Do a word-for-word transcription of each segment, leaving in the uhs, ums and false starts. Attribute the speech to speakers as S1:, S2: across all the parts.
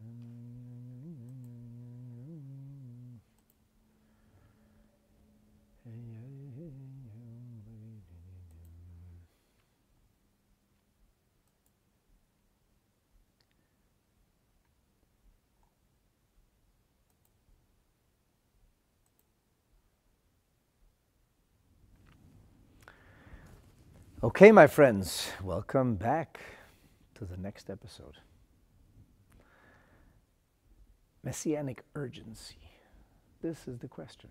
S1: Okay, my friends, welcome back to the next episode. Messianic urgency. This is the question.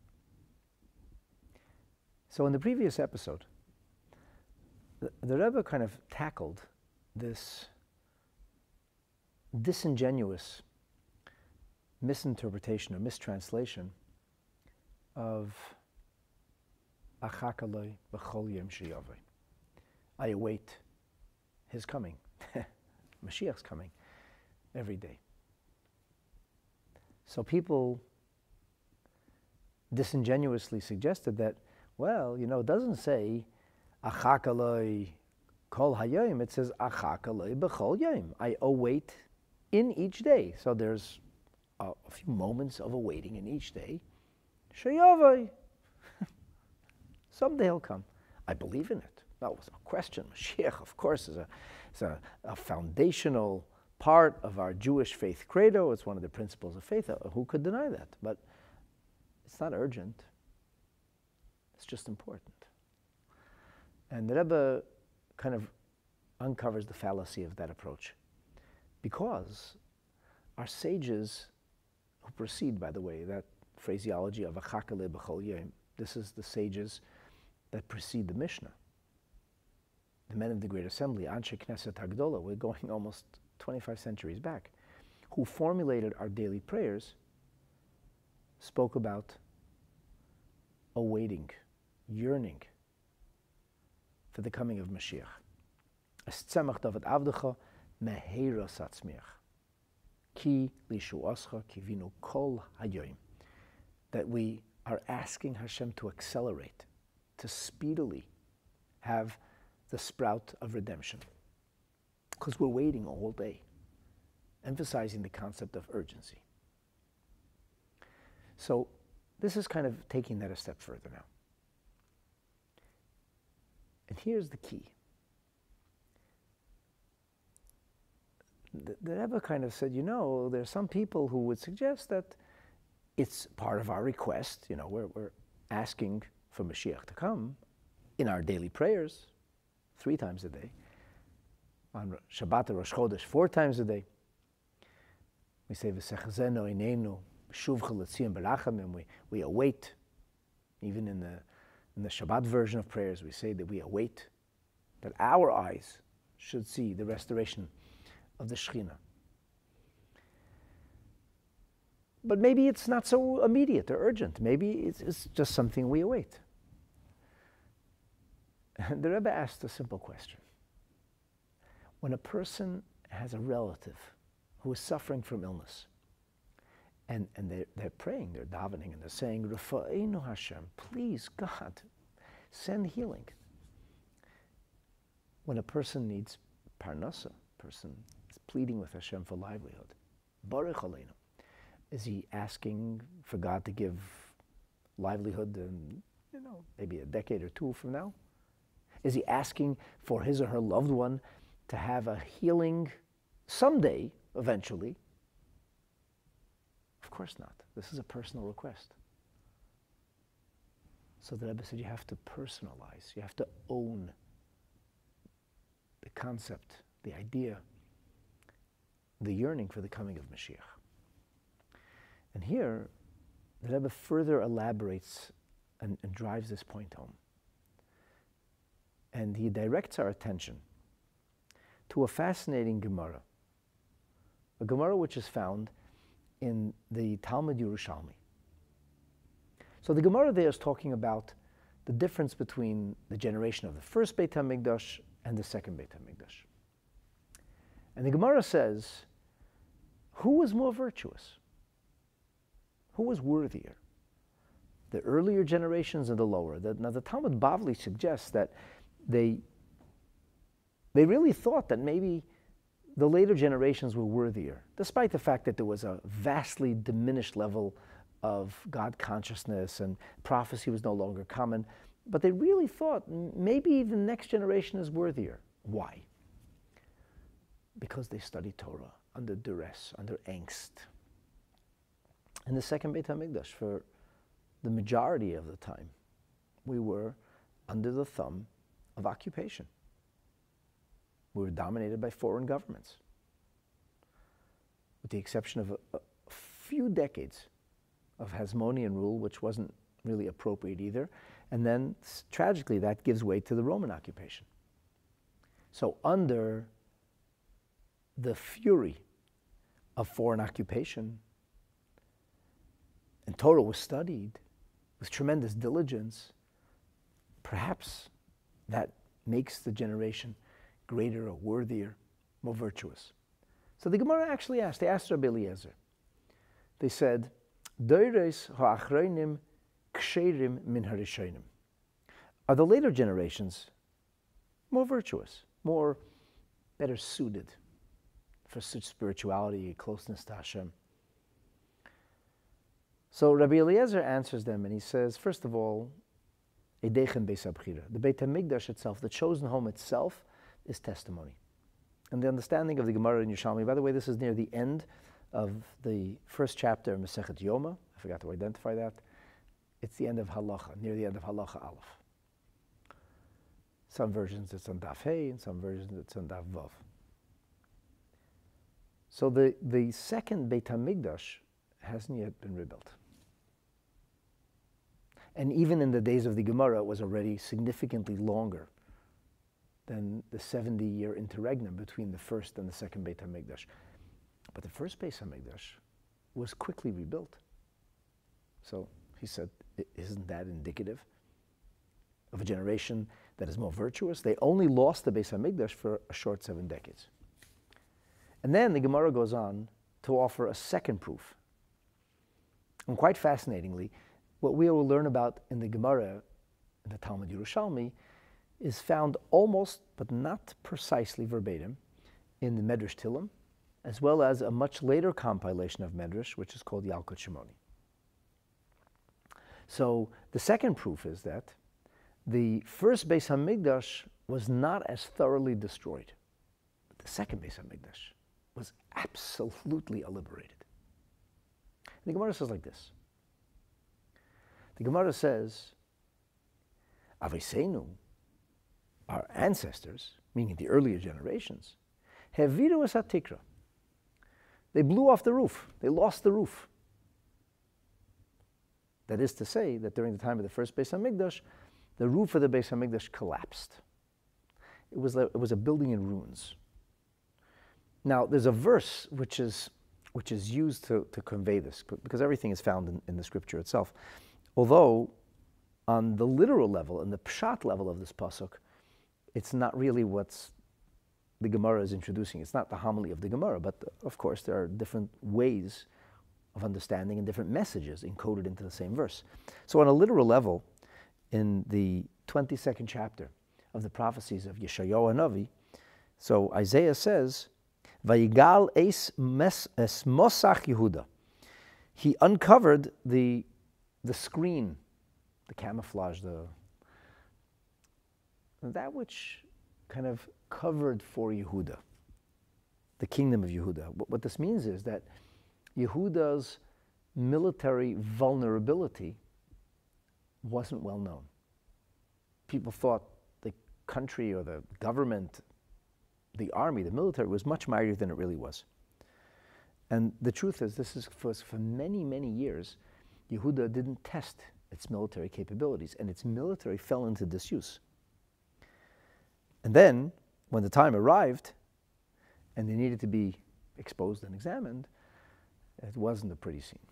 S1: So in the previous episode, the, the Rebbe kind of tackled this disingenuous misinterpretation or mistranslation of Achakaloi b'chol yom sheyaveh. I await his coming. Mashiach's coming every day. So people disingenuously suggested that, well, you know, it doesn't say Achakaloi kol hayom, it says Achakaloi b'chol yom. I await in each day. So there's a, a few moments of awaiting in each day. Sheyaveh. Someday he'll come. I believe in it. No, no question. Mashiach, of course, is a, is a, a foundational part of our Jewish faith credo. It's one of the principles of faith. Who could deny that? But it's not urgent. It's just important. And the Rebbe kind of uncovers the fallacy of that approach. Because our sages who precede, by the way, that phraseology of Achakaleh b'chol yom, this is the sages that precede the Mishnah. The men of the Great Assembly, Anshe Knesset Hagdola, we're going almost twenty-five centuries back, who formulated our daily prayers, spoke about awaiting, yearning for the coming of Mashiach. Es tzemach david avdecha meheira satzmiach. Ki lishuascha kivinu kol hayoim. That we are asking Hashem to accelerate, to speedily have the sprout of redemption. Because we're waiting all day, emphasizing the concept of urgency. So this is kind of taking that a step further now. And here's the key. The, the Rebbe kind of said, you know, there are some people who would suggest that it's part of our request, you know, we're, we're asking for Mashiach to come in our daily prayers, three times a day. On Shabbat and Rosh Chodesh, four times a day. We say, V'sechazeno inenu, b'shuvcha l'tzion b'rachamim, we we await. Even in the, in the Shabbat version of prayers, we say that we await, that our eyes should see the restoration of the Shekhinah. But maybe it's not so immediate or urgent. Maybe it's, it's just something we await. And the Rebbe asked a simple question. When a person has a relative who is suffering from illness, and, and they're, they're praying, they're davening, and they're saying, Rafa'einu Hashem, please, God, send healing. When a person needs parnasa, a person is pleading with Hashem for livelihood, Baruch Aleinu, is he asking for God to give livelihood in, you know, maybe a decade or two from now? Is he asking for his or her loved one to have a healing someday, eventually? Of course not. This is a personal request. So the Rebbe said you have to personalize, you have to own the concept, the idea, the yearning for the coming of Mashiach. And here, the Rebbe further elaborates and, and drives this point home. And he directs our attention to a fascinating Gemara, a Gemara which is found in the Talmud Yerushalmi. So the Gemara there is talking about the difference between the generation of the first Beit HaMikdash and the second Beit HaMikdash. And the Gemara says, who was more virtuous? Who was worthier? The earlier generations or the lower? The, now the Talmud Bavli suggests that they, they really thought that maybe the later generations were worthier, despite the fact that there was a vastly diminished level of God consciousness and prophecy was no longer common. But they really thought maybe the next generation is worthier. Why? Because they studied Torah under duress, under angst. In the second Beit HaMikdash, for the majority of the time, we were under the thumb of occupation. We were dominated by foreign governments. With the exception of a, a few decades of Hasmonean rule, which wasn't really appropriate either. And then, tragically, that gives way to the Roman occupation. So under the fury of foreign occupation, and Torah was studied with tremendous diligence, perhaps that makes the generation greater or worthier, more virtuous. So the Gemara actually asked, they asked Rabbi Eliezer. They said, Doires ha'achronim ksherim min harishonim. Are the later generations more virtuous, more better suited for such spirituality, closeness to Hashem? So Rabbi Eliezer answers them and he says, first of all, Eidechem Beis HaBchira. The Beit HaMikdash itself, the chosen home itself, is testimony. And the understanding of the Gemara in Yerushalmi, by the way, this is near the end of the first chapter of Masechet Yoma. I forgot to identify that. It's the end of Halacha, near the end of Halacha Aleph. Some versions it's on Daf Hey, and some versions it's on Daf Vav. So the, the second Beit HaMikdash hasn't yet been rebuilt. And even in the days of the Gemara, it was already significantly longer than the seventy-year interregnum between the first and the second Beit HaMikdash. But the first Beit HaMikdash was quickly rebuilt. So he said, isn't that indicative of a generation that is more virtuous? They only lost the Beit HaMikdash for a short seven decades. And then the Gemara goes on to offer a second proof. And quite fascinatingly, what we will learn about in the Gemara, in the Talmud Yerushalmi, is found almost, but not precisely verbatim, in the Medrash Tillim, as well as a much later compilation of Medrash, which is called Yalkut Shimoni. So the second proof is that the first Beis HaMikdash was not as thoroughly destroyed. But the second Beis HaMikdash was absolutely obliterated. And the Gemara says like this. The Gemara says, Avosenu, our ancestors, meaning the earlier generations, Heviru es hatikra. They blew off the roof. They lost the roof. That is to say that during the time of the first Beis HaMikdash, the roof of the Beis HaMikdash collapsed. It was, a, it was a building in ruins. Now, there's a verse which is, which is used to, to convey this, because everything is found in, in the scripture itself. Although, on the literal level, in the pshat level of this pasuk, it's not really what's the Gemara is introducing. It's not the homily of the Gemara, but of course there are different ways of understanding and different messages encoded into the same verse. So on a literal level, in the twenty-second chapter of the prophecies of Yeshayahu Hanavi, so Isaiah says, Vayigal es mosach Yehuda. He uncovered the, the screen, the camouflage, the that which kind of covered for Yehuda, the kingdom of Yehuda. What, what this means is that Yehuda's military vulnerability wasn't well known. People thought the country or the government, the army, the military was much mightier than it really was. And the truth is, this is for, for many, many years, Yehuda didn't test its military capabilities, and its military fell into disuse. And then, when the time arrived, and they needed to be exposed and examined, it wasn't a pretty scene.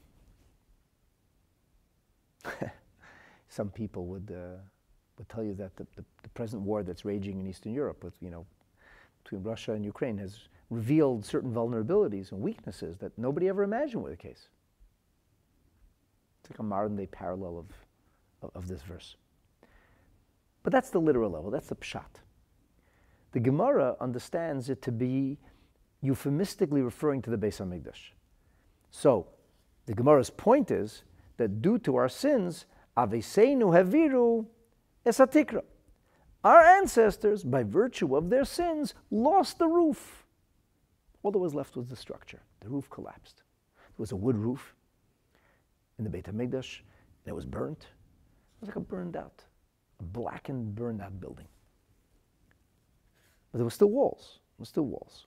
S1: Some people would uh, would tell you that the, the, the present war that's raging in Eastern Europe, with you know, between Russia and Ukraine, has revealed certain vulnerabilities and weaknesses that nobody ever imagined were the case. It's like a modern-day parallel of, of of this verse. But that's the literal level. That's the pshat. The Gemara understands it to be euphemistically referring to the Beis HaMikdash. So, the Gemara's point is that due to our sins, Aveseinu Haviru es hatikra. Our ancestors, by virtue of their sins, lost the roof. All that was left was the structure. The roof collapsed. It was a wood roof in the Beit HaMikdash, and it was burnt. It was like a burned out, a blackened, burned out building. But there were still walls. There were still walls.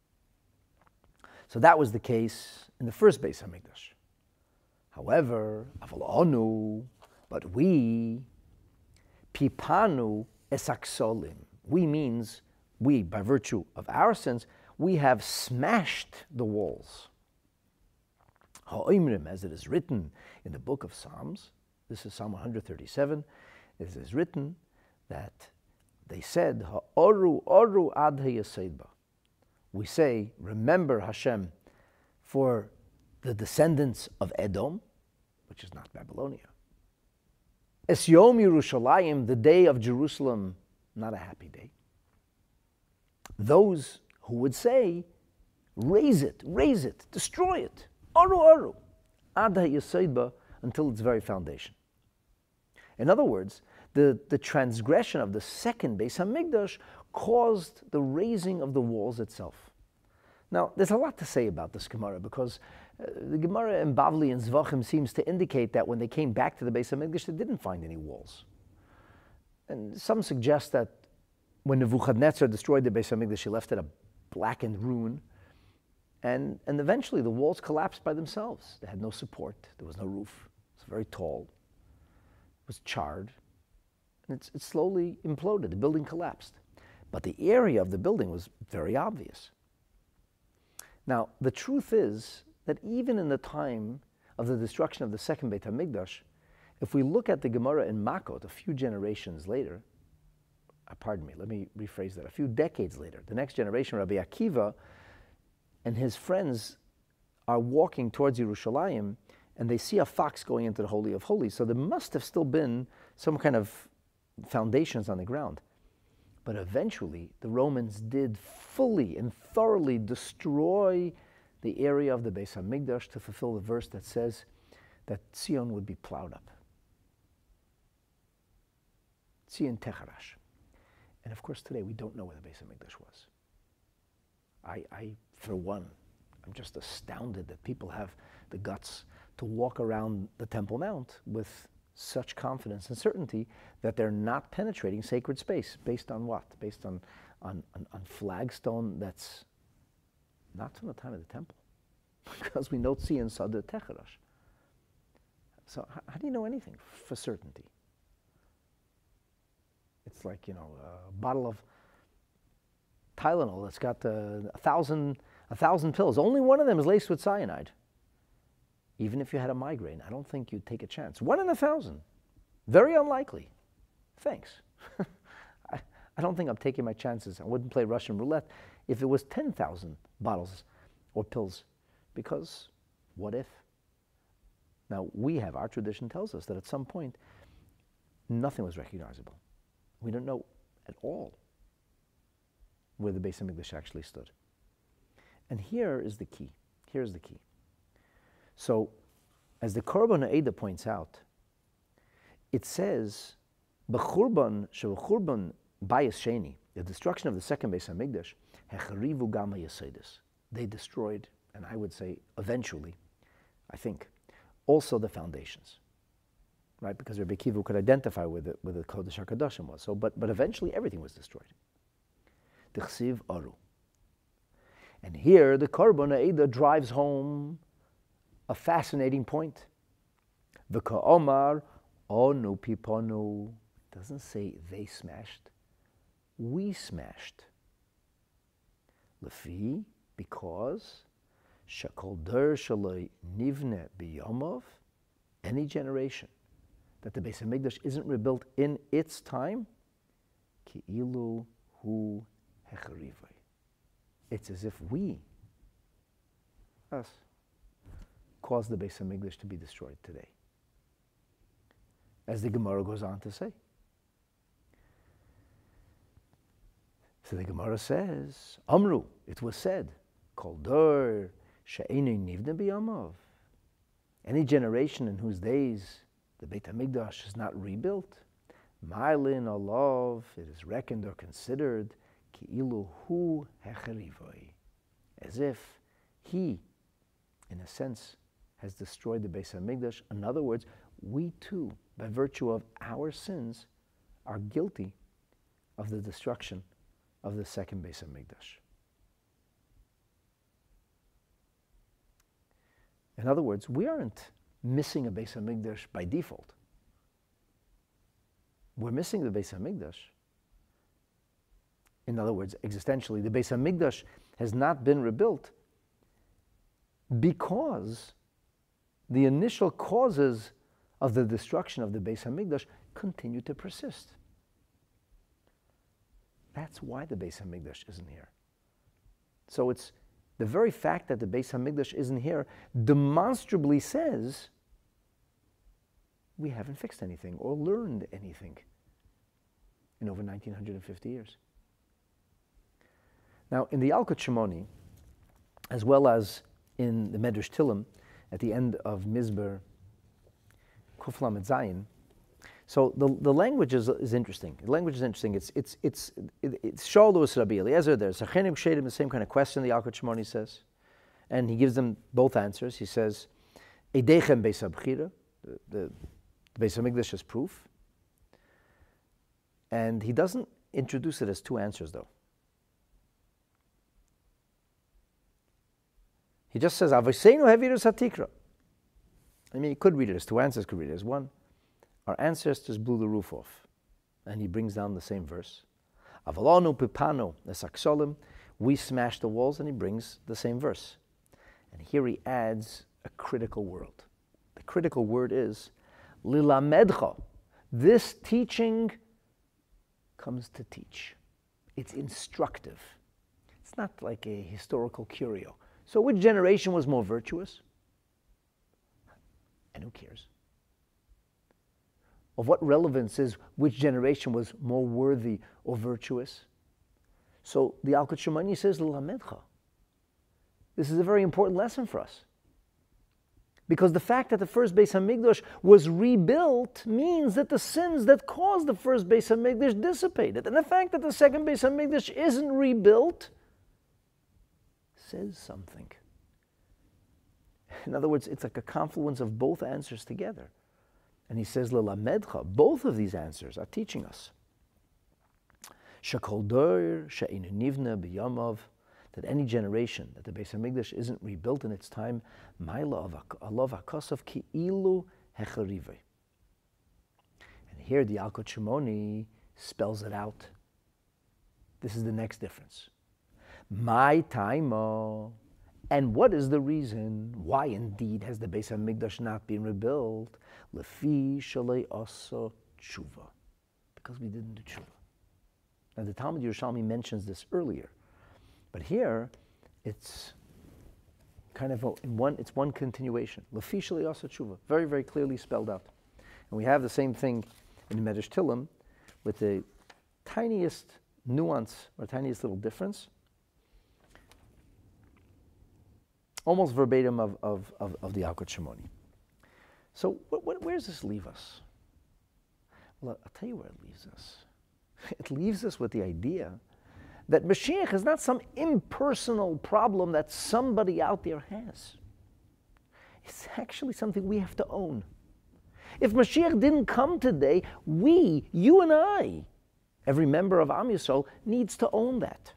S1: So that was the case in the first Beis HaMikdash. However, Aval Anu, but we, Pipanu esaksolim. We means, we, by virtue of our sins, we have smashed the walls. Ha'imrim, as it is written in the book of Psalms, this is Psalm one thirty-seven, it is written that they said, Ha'oru, oru ad ha'yasedba. We say, remember Hashem for the descendants of Edom, which is not Babylonia. Es Yom Yerushalayim, the day of Jerusalem, not a happy day. Those who would say, raise it, raise it, destroy it, Oru Oru, ad ha'yasedba, until its very foundation. In other words, the, the transgression of the second Beis HaMikdash caused the raising of the walls itself. Now, there's a lot to say about this Gemara, because uh, the Gemara in Bavli and Zvachim seems to indicate that when they came back to the Beis HaMikdash, they didn't find any walls. And some suggest that when Nebuchadnezzar destroyed the Beis HaMikdash, he left it a blackened ruin, and, and eventually the walls collapsed by themselves. They had no support, there was no roof, it was very tall, it was charred, and it's, it slowly imploded, the building collapsed. But the area of the building was very obvious. Now, the truth is that even in the time of the destruction of the second Beit HaMikdash, if we look at the Gemara in Makot a few generations later, uh, pardon me, let me rephrase that, a few decades later, the next generation, Rabbi Akiva and his friends are walking towards Yerushalayim, and they see a fox going into the Holy of Holies. So there must have still been some kind of foundations on the ground. But eventually, the Romans did fully and thoroughly destroy the area of the Beis HaMikdash to fulfill the verse that says that Zion would be plowed up. Zion Techarash. And of course, today we don't know where the Beis HaMikdash was. I, I, for one, I'm just astounded that people have the guts to walk around the Temple Mount with such confidence and certainty that they're not penetrating sacred space. Based on what? Based on, on, on, on flagstone that's not from the time of the temple. Because we know Tzion Sadeh Techarash. So how, how do you know anything for certainty? It's like, you know, a bottle of Tylenol that's got uh, a thousand, a thousand pills. Only one of them is laced with cyanide. Even if you had a migraine, I don't think you'd take a chance. One in a thousand. Very unlikely. Thanks. I, I don't think I'm taking my chances. I wouldn't play Russian roulette if it was ten thousand bottles or pills. Because what if? Now, we have, our tradition tells us that at some point, nothing was recognizable. We don't know at all where the Beis HaMikdash actually stood. And here is the key. Here's the key. So, as the Korban Ha'eda points out, it says, "B'churban shev'churban bayis sheni," the destruction of the second Beis Hamikdash, hecharivu gam ha'yesodis. They destroyed, and I would say eventually, I think, also the foundations, right? Because Rabbi Akiva could identify where the, where the Kodesh HaKadoshim was. So, but but eventually everything was destroyed. Tichsiv aru. And here the Korban Ha'eda drives home a fascinating point. V'ka'omar onu piponu. Doesn't say they smashed. We smashed. Lefi, because shakol der shaloi nivne biyomov, any generation that the Beis Hamikdash isn't rebuilt in its time, ki'ilu hu hecharivai. It's as if we, us, caused the Beis Hamikdash to be destroyed today. As the Gemara goes on to say. So the Gemara says, Amru, it was said, Kol dor she'einu nivne b'yamav. Any generation in whose days the Beit HaMikdash is not rebuilt, Ma'ilin alav, it is reckoned or considered ki'ilu hu hecherivoy, as if he, in a sense, has destroyed the Beit HaMikdash. In other words, we too, by virtue of our sins, are guilty of the destruction of the second Beit HaMikdash. In other words, we aren't missing a Beit HaMikdash by default. We're missing the Beit HaMikdash. In other words, existentially, the Beit HaMikdash has not been rebuilt because the initial causes of the destruction of the Beit HaMikdash continue to persist. That's why the Beit HaMikdash isn't here. So it's the very fact that the Beit HaMikdash isn't here demonstrably says we haven't fixed anything or learned anything in over nineteen fifty years. Now, in the Yalkut Shimoni, as well as in the Medrash Tillim, at the end of Mizber Kuf Lamed Zayin, so the, the language is, is interesting. The language is interesting. It's it's it's it's Shalus Rabbi Eliezer. There's a Chenim Kshedim, the same kind of question the Yalkut Shimoni says, and he gives them both answers. He says, "Eidechem Beis HaBchira," the, the, the Beis HaMikdash is proof, and he doesn't introduce it as two answers though. He just says, "Avosenu Hevirus HaTikra." I mean, you could read it as two answers. Could read it as one. Our ancestors blew the roof off. And he brings down the same verse. Avalonu pipano esaksolim. We smashed the walls, and he brings the same verse. And here he adds a critical word. The critical word is lilamedcha. This teaching comes to teach. It's instructive. It's not like a historical curio. So which generation was more virtuous? And who cares? Of what relevance is which generation was more worthy or virtuous? So the Yalkut Shimoni says, L'lamedcha. This is a very important lesson for us. Because the fact that the first Beis HaMikdash was rebuilt means that the sins that caused the first Beis HaMikdash dissipated. And the fact that the second Beis HaMikdash isn't rebuilt says something. In other words, it's like a confluence of both answers together. And he says, L'lamedcha, both of these answers are teaching us. Shekol dor she'einu nivne b'yamav, that any generation that the Beis HaMikdash isn't rebuilt in its time, ma'ila alav hakasav ki'ilu hecharive. And here the Yalkut Shimoni spells it out. This is the next difference. My taimo. And what is the reason why indeed has the Beis HaMikdash not been rebuilt? Lefi shalei asa tshuva. Because we didn't do tshuva. Now the Talmud Yerushalmi mentions this earlier. But here, it's kind of a, in one, it's one continuation. Lefi shalei asa tshuva. Very, very clearly spelled out. And we have the same thing in the Medrash Tillim with the tiniest nuance or tiniest little difference. Almost verbatim of, of, of, of the Yalkut Shimoni. So what, what, where does this leave us? Well, I'll tell you where it leaves us. It leaves us with the idea that Mashiach is not some impersonal problem that somebody out there has. It's actually something we have to own. If Mashiach didn't come today, we, you and I, every member of Am Yisrael, needs to own that.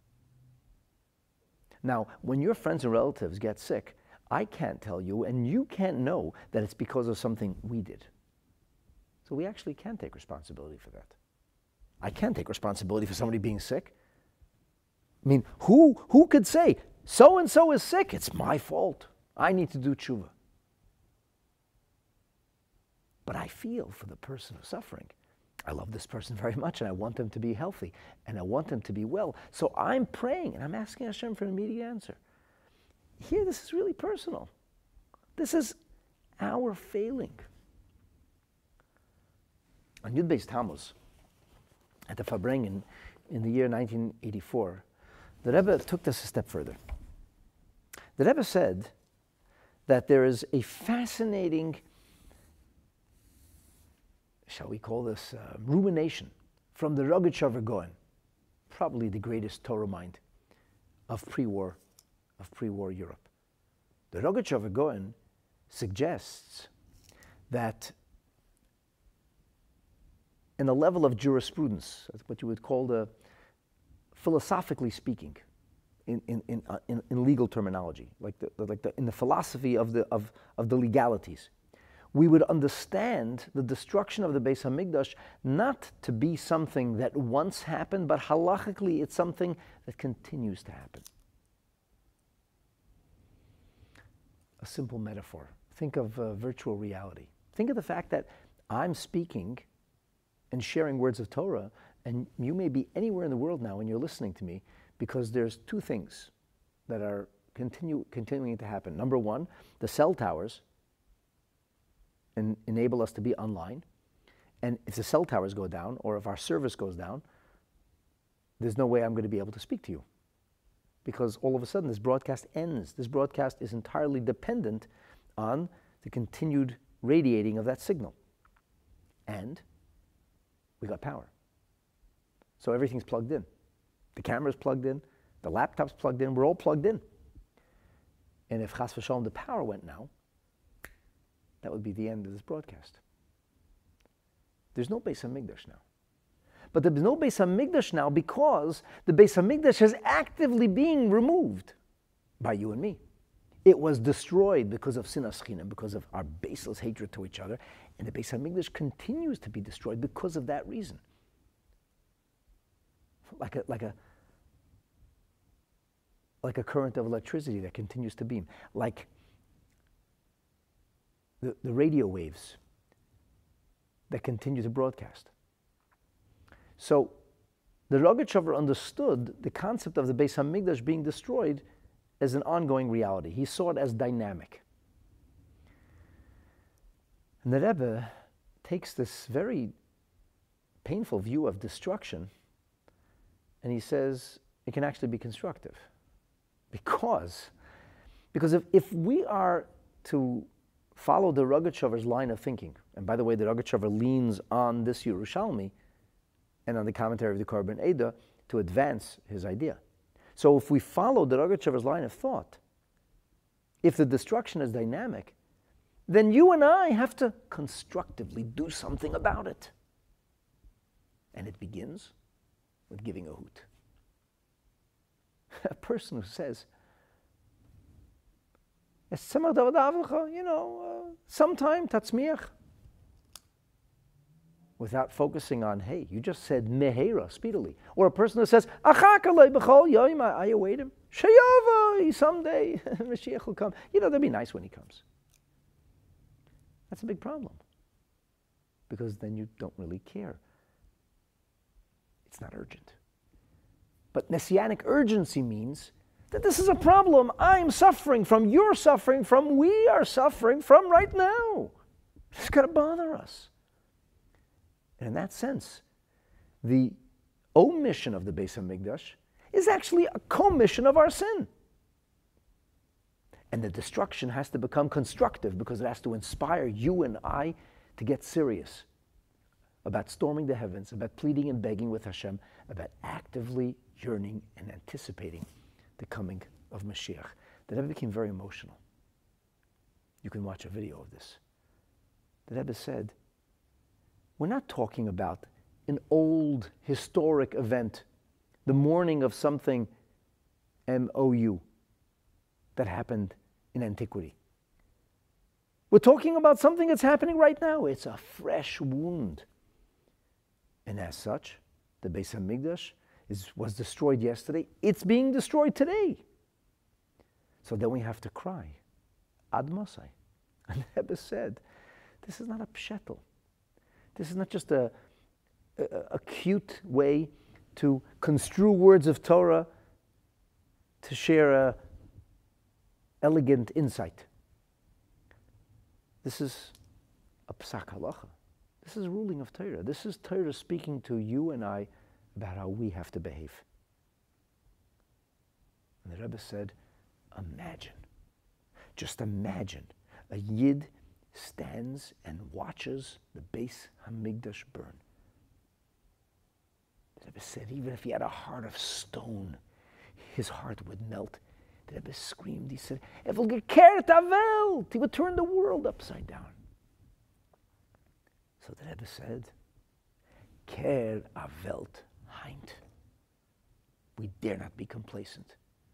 S1: Now, when your friends and relatives get sick, I can't tell you, and you can't know that it's because of something we did. So we actually can take responsibility for that. I can take responsibility for somebody being sick. I mean, who, who could say, so-and-so is sick, it's my fault. I need to do tshuva. But I feel for the person who's suffering. I love this person very much, and I want them to be healthy, and I want them to be well. So I'm praying, and I'm asking Hashem for an immediate answer. Here, this is really personal. This is our failing. On Yud Beis Tammuz, at the Farbrengen in the year nineteen eighty-four, the Rebbe took this a step further. The Rebbe said that there is a fascinating, shall we call this, uh, rumination from the Rogatchover Gaon, probably the greatest Torah mind of pre-war, of pre-war Europe. The Rogatchover Gaon suggests that in a level of jurisprudence, what you would call the, philosophically speaking, in, in, in, uh, in, in legal terminology, like, the, like the, in the philosophy of the, of, of the legalities, we would understand the destruction of the Beis HaMikdash not to be something that once happened, but halachically it's something that continues to happen. A simple metaphor. Think of uh, virtual reality. Think of the fact that I'm speaking and sharing words of Torah, and you may be anywhere in the world now and you're listening to me, because there's two things that are continue, continuing to happen. Number one, the cell towers en- enable us to be online, and if the cell towers go down, or if our service goes down, there's no way I'm going to be able to speak to you, because all of a sudden this broadcast ends. This broadcast is entirely dependent on the continued radiating of that signal. And we got power. So everything's plugged in. The camera's plugged in, the laptop's plugged in, we're all plugged in. And if chas v'shalom the power went now, that would be the end of this broadcast. There's no Beis HaMikdash now. But there's no Beis HaMikdash now because the Beis HaMikdash is actively being removed by you and me. It was destroyed because of sinas chinam, because of our baseless hatred to each other, and the Beis HaMikdash continues to be destroyed because of that reason. Like a, like a, like a current of electricity that continues to beam, like the, the radio waves that continue to broadcast. So the Rogatchover understood the concept of the Beis HaMikdash being destroyed as an ongoing reality. He saw it as dynamic. And the Rebbe takes this very painful view of destruction, and he says it can actually be constructive. Because, because if, if we are to follow the Rogatchover's line of thinking, and by the way, the Rogatchover leans on this Yerushalmi and on the commentary of the Korban Eda to advance his idea. So if we follow the Rogatchover's line of thought, if the destruction is dynamic, then you and I have to constructively do something about it. And it begins with giving a hoot. A person who says, you know, uh, sometime tatzmiach, without focusing on, hey, you just said mehera, speedily. Or a person who says, achakalei b'chol yoyim, I await him, sheyavai, someday Mashiach will come. You know, that'd be nice when he comes. That's a big problem, because then you don't really care. It's not urgent. But messianic urgency means that this is a problem I'm suffering from, you're suffering from, we are suffering from right now. It's got to bother us. And in that sense, the omission of the Beis HaMikdash is actually a commission of our sin. And the destruction has to become constructive because it has to inspire you and I to get serious about storming the heavens, about pleading and begging with Hashem, about actively yearning and anticipating the coming of Mashiach. The Rebbe became very emotional. You can watch a video of this. The Rebbe said, we're not talking about an old historic event, the morning of something M O U that happened in antiquity. We're talking about something that's happening right now. It's a fresh wound. And as such, the Beis HaMikdash is, was destroyed yesterday. It's being destroyed today. So then we have to cry, Ad Mosai. And the Rebbe said, this is not a pshetel. This is not just a, a, a cute way to construe words of Torah to share a elegant insight. This is a psak halacha. This is ruling of Torah. This is Torah speaking to you and I about how we have to behave. And the Rebbe said, imagine Just imagine a Yid stands and watches the Beis Hamikdash burn. The Rebbe said even if he had a heart of stone, his heart would melt. The Rebbe screamed, he said, "Evel gekehrt a Welt!" He would turn the world upside down. So the Rebbe said, "Kehr a Welt heint." We dare not be complacent.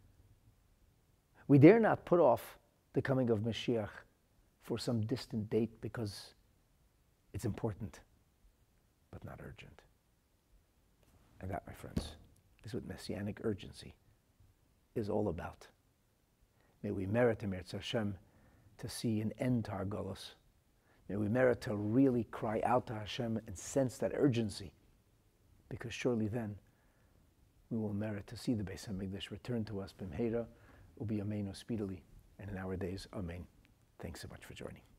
S1: We dare not put off the coming of Mashiach for some distant date because it's important, but not urgent. And that, my friends, is what Messianic urgency is all about. May we merit to Eretz Hashem to see an end to our Golus. May we merit to really cry out to Hashem and sense that urgency, because surely then we will merit to see the Beis Hamikdash return to us b'mheira u'biyameinu speedily, and in our days, amen. Thanks so much for joining.